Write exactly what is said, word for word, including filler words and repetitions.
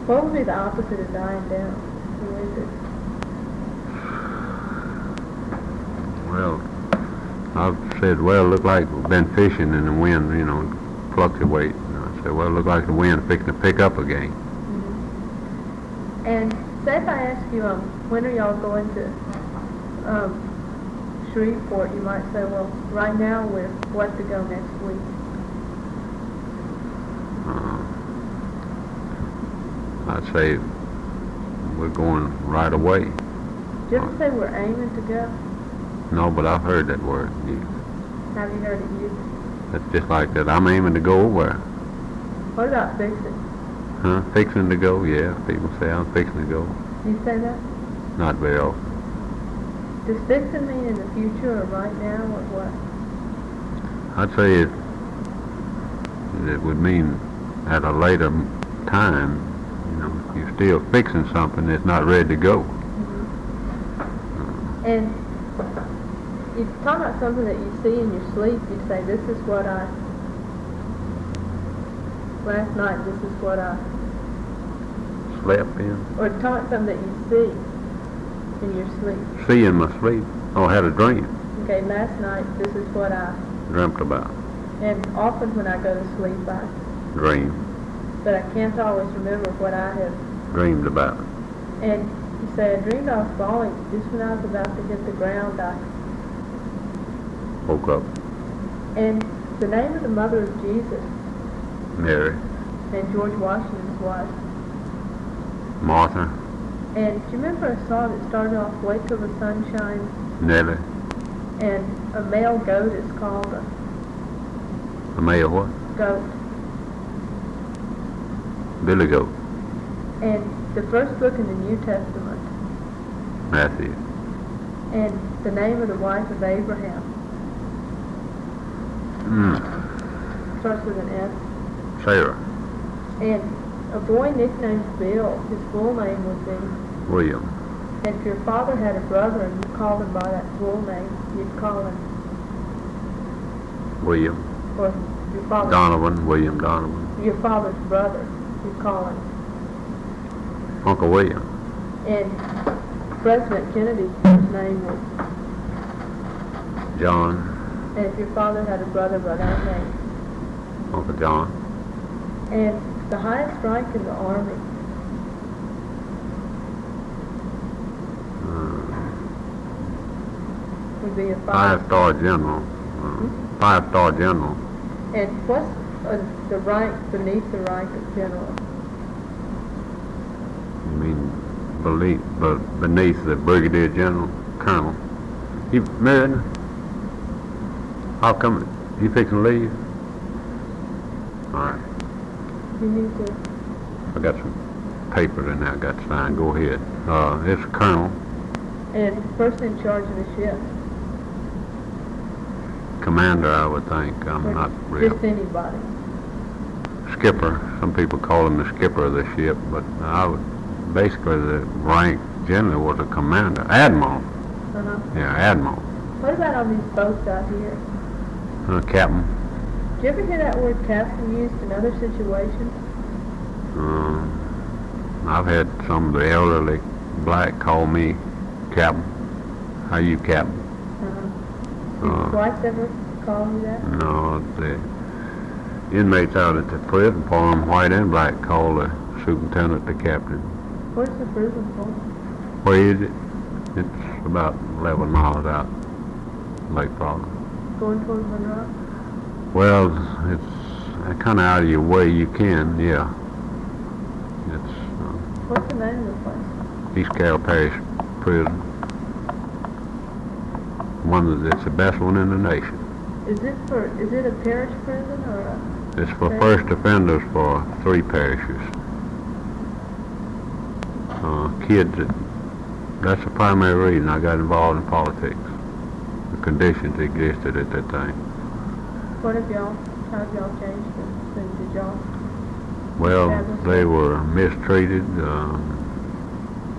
What would be the opposite of dying down? What is it? Well, I've said, well, it looked like we've been fishing and the wind, you know, fluctuate. And I said, well, it looked like the wind fixing to pick up again. Mm-hmm. And say if I ask you, um, when are y'all going to um, Shreveport, you might say, well, right now we're what to go next week? Uh, I'd say we're going right away. Did you ever say we're aiming to go? No, but I've heard that word used. Have you heard it used? That's just like that. I'm aiming to go where? What about fixing? Huh? Fixing to go? Yeah, people say I'm fixing to go. You say that? Not very often. Does fixing mean in the future or right now or what? I'd say it, it would mean at a later time, you know, you're still fixing something that's not ready to go. Mm-hmm. And you talk about something that you see in your sleep, you say, this is what I, last night, this is what I, Slept in? or talk about something that you see in your sleep. See in my sleep? Oh, I had a dream. Okay, last night, this is what I, Dreamt about. and often when I go to sleep, I, Dream. but I can't always remember what I have. Dreamed about. And you say, I dreamed I was falling, just when I was about to hit the ground, I, Woke up. and the name of the mother of Jesus, Mary. and George Washington's wife. Martha. And do you remember a song that started off, Wait Till the Sun Shines? Nellie. And a male goat is called a A male what? goat. Billy Goat. And the first book in the New Testament. Matthew. And the name of the wife of Abraham. Mm. Starts with an S. Sarah. And a boy nicknamed Bill, his full name would be. William. And if your father had a brother and you called him by that full name, you'd call him. William. Or your father. Donovan. William Donovan. Your father's brother, you'd call him. Uncle William. And President Kennedy's first name was. John. And if your father had a brother by that name. Uncle John. And the highest rank in the Army. Uh, Would be a five. Five-star general. Uh, Hmm? Five-star general. And what's uh, the rank beneath the rank of general? You mean beneath, but beneath the brigadier general, colonel. You married? How come you fixing to leave? All right. You need to. I got some papers in there I got to sign. Go ahead. Uh, it's a colonel. And person in charge of the ship. Commander, I would think. I'm Or not real. Just anybody. Skipper. Some people call him the skipper of the ship, but I would, basically the rank generally was a commander. Admiral. Uh-huh. Yeah, admiral. What about on these boats out here? Uh, captain. Do you ever hear that word captain used in other situations? Uh, I've had some of the elderly black call me captain. How you captain? Uh-huh. Did Uh, your wife ever call you that? No, the inmates out at the prison for them, white and black, call the superintendent the captain. Where's the prison for? Where is it? It's about eleven miles out, Lake Florida. Going towards Monroe? Well, it's kind of out of your way. You can, yeah. It's uh, What's the name of the place? East Carroll Parish Prison. One of the, it's the best one in the nation. Is it for, is it a parish prison or a? It's for Okay. first offenders for three parishes. Uh, kids, that, that's the primary reason I got involved in politics. The conditions existed at that time. What have y'all, how have y'all changed them? Did y'all? Well, establish they them? were mistreated. Um,